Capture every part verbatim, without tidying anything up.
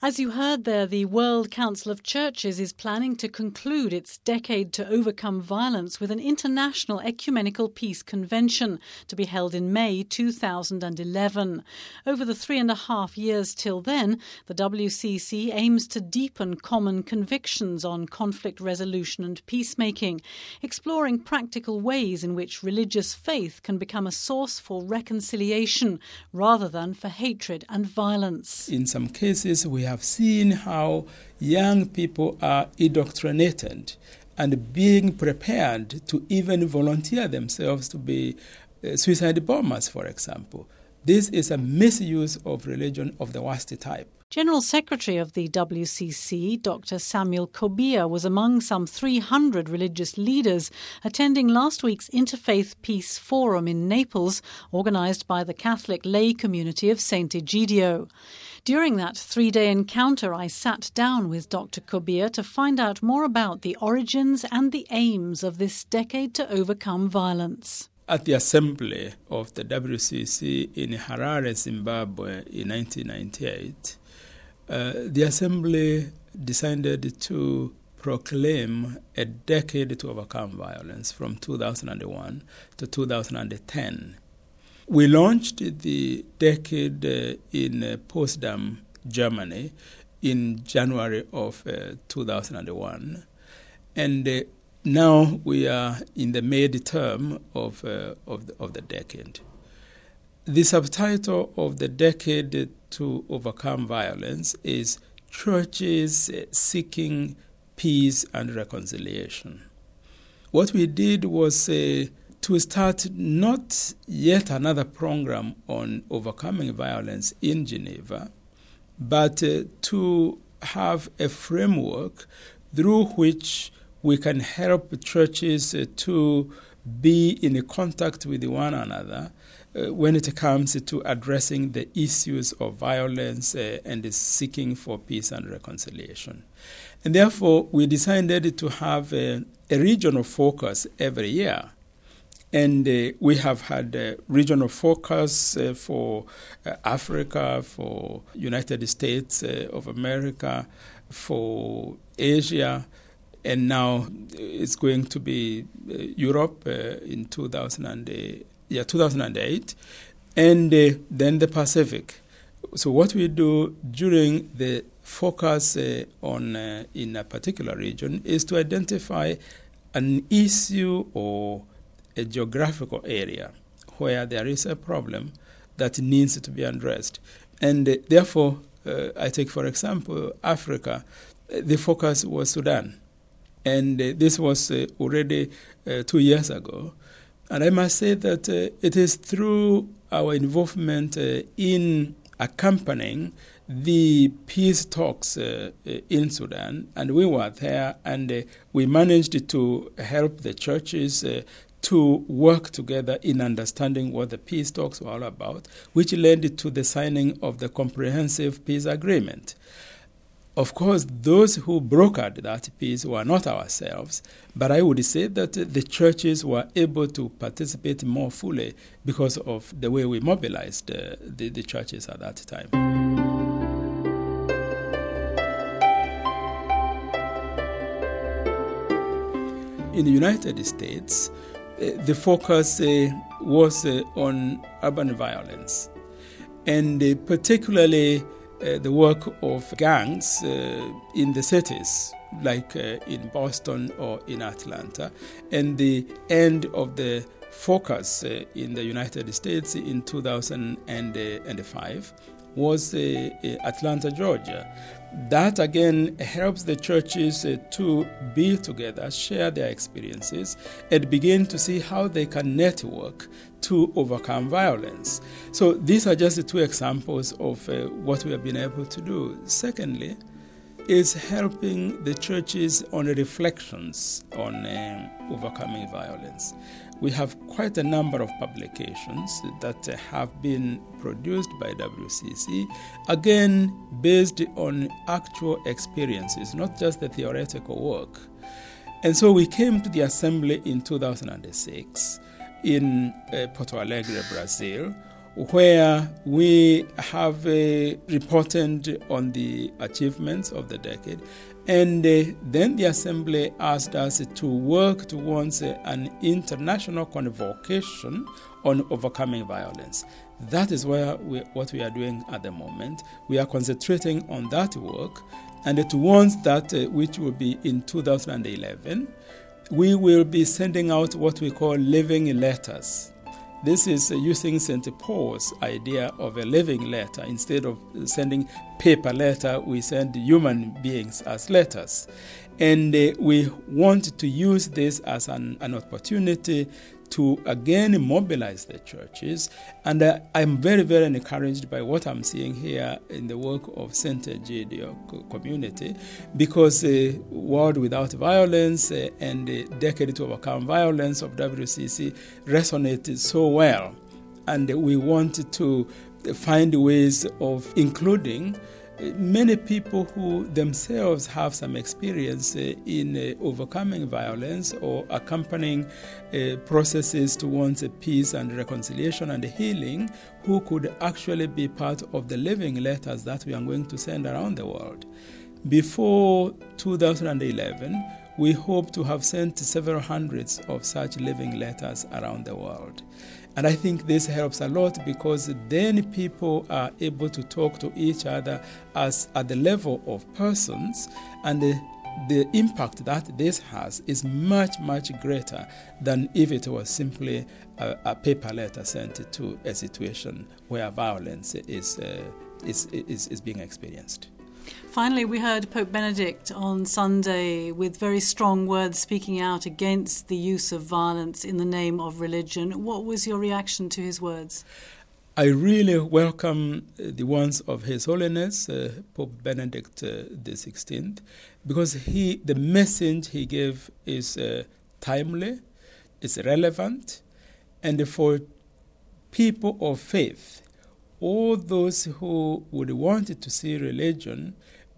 As you heard there, the World Council of Churches is planning to conclude its Decade to Overcome Violence with an international ecumenical peace convention to be held in May two thousand eleven. Over the three and a half years till then, the W C C aims to deepen common convictions on conflict resolution and peacemaking, exploring practical ways in which religious faith can become a source for reconciliation rather than for hatred and violence. In some cases, we have have seen how young people are indoctrinated and being prepared to even volunteer themselves to be uh, suicide bombers, for example. This is a misuse of religion of the worst type. General Secretary of the W C C, Doctor Samuel Kobia, was among some three hundred religious leaders attending last week's Interfaith Peace Forum in Naples, organised by the Catholic lay community of Saint Egidio. During that three-day encounter, I sat down with Doctor Kobia to find out more about the origins and the aims of this Decade to Overcome Violence. At the assembly of the W C C in Harare, Zimbabwe in nineteen ninety-eight, uh, the assembly decided to proclaim a decade to overcome violence from two thousand one to two thousand ten. We launched the decade uh, in uh, Potsdam, Germany, in January of uh, two thousand one, and uh, now we are in the mid-term of uh, of, the, of the decade. The subtitle of the Decade to Overcome Violence is Churches Seeking Peace and Reconciliation. What we did was uh, to start not yet another program on overcoming violence in Geneva, but uh, to have a framework through which we can help churches uh, to be in contact with one another uh, when it comes to addressing the issues of violence uh, and seeking for peace and reconciliation. And therefore, we decided to have a, a regional focus every year. And uh, we have had a regional focus uh, for uh, Africa, for United States uh, of America, for Asia, and now it's going to be uh, Europe uh, in two thousand eight, yeah, two thousand eight, and uh, then the Pacific. So what we do during the focus uh, on uh, in a particular region is to identify an issue or a geographical area where there is a problem that needs to be addressed. And uh, therefore, uh, I take, for example, Africa. The focus was Sudan. And uh, this was uh, already uh, two years ago. And I must say that uh, it is through our involvement uh, in accompanying the peace talks uh, in Sudan, and we were there, and uh, we managed to help the churches uh, to work together in understanding what the peace talks were all about, which led to the signing of the Comprehensive Peace Agreement. Of course, those who brokered that peace were not ourselves, but I would say that the churches were able to participate more fully because of the way we mobilized uh, the, the churches at that time. In the United States, uh, the focus uh, was uh, on urban violence, and uh, particularly Uh, the work of gangs uh, in the cities, like uh, in Boston or in Atlanta, and the end of the focus uh, in the United States in two thousand five was uh, uh, Atlanta, Georgia. That again helps the churches uh, to be together, share their experiences, and begin to see how they can network to overcome violence. So these are just the two examples of uh, what we have been able to do. Secondly, is helping the churches on reflections on um, overcoming violence. We have quite a number of publications that uh, have been produced by W C C, again based on actual experiences, not just the theoretical work. And so we came to the assembly in two thousand six in uh, Porto Alegre, Brazil, where we have uh, reported on the achievements of the decade. And uh, then the Assembly asked us to work towards uh, an international convocation on overcoming violence. That is where we, what we are doing at the moment. We are concentrating on that work, and towards that, uh, which will be in two thousand eleven, we will be sending out what we call living letters. This is uh, using Saint Paul's idea of a living letter. Instead of sending paper letter, we send human beings as letters. And uh, we want to use this as an, an opportunity to again mobilize the churches. And uh, I'm very, very encouraged by what I'm seeing here in the work of Saint Egidio community, because uh, World Without Violence uh, and the Decade to Overcome Violence of W C C resonated so well. And we wanted to find ways of including many people who themselves have some experience uh, in uh, overcoming violence or accompanying uh, processes towards uh, peace and reconciliation and healing, who could actually be part of the living letters that we are going to send around the world. Before two thousand eleven, we hope to have sent several hundreds of such living letters around the world. And I think this helps a lot, because then people are able to talk to each other as at the level of persons, and the, the impact that this has is much, much greater than if it was simply a, a paper letter sent to a situation where violence is, uh, is, is, is being experienced. Finally, we heard Pope Benedict on Sunday with very strong words speaking out against the use of violence in the name of religion. What was your reaction to his words? I really welcome the ones of His Holiness, uh, Pope Benedict uh, the sixteenth, because he, the message he gave is uh, timely, it's relevant, and for people of faith, all those who would want to see religion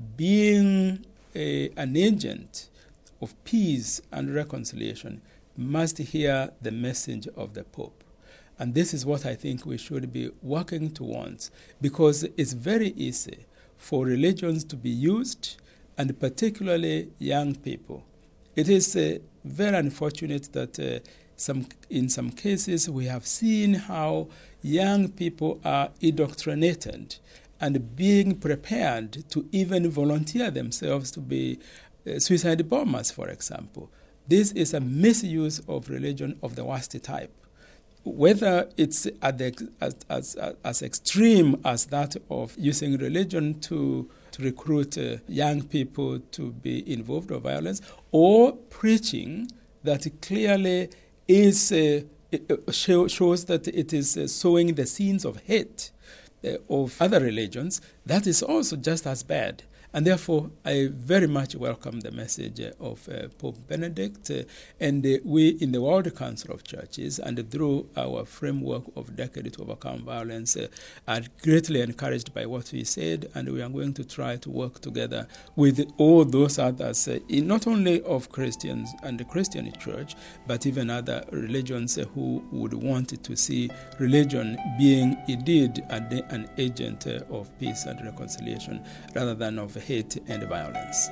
being a, an agent of peace and reconciliation must hear the message of the Pope. And this is what I think we should be working towards, because it's very easy for religions to be used, and particularly young people. It is uh, very unfortunate that uh, some, in some cases we have seen how young people are indoctrinated and being prepared to even volunteer themselves to be uh, suicide bombers, for example. This is a misuse of religion of the worst type. Whether it's at the, as, as, as extreme as that of using religion to, to recruit uh, young people to be involved in violence, or preaching that clearly is uh, show, shows that it is uh, sowing the seeds of hate uh, of other religions, that is also just as bad. And therefore, I very much welcome the message of uh, Pope Benedict, uh, and uh, we in the World Council of Churches, and through our framework of Decade to Overcome Violence, uh, are greatly encouraged by what he said, and we are going to try to work together with all those others, uh, in not only of Christians and the Christian Church, but even other religions uh, who would want to see religion being indeed an agent uh, of peace and reconciliation, rather than of hate and violence.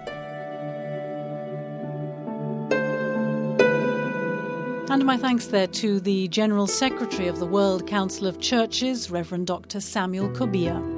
And my thanks there to the General Secretary of the World Council of Churches, Reverend Doctor Samuel Kobia.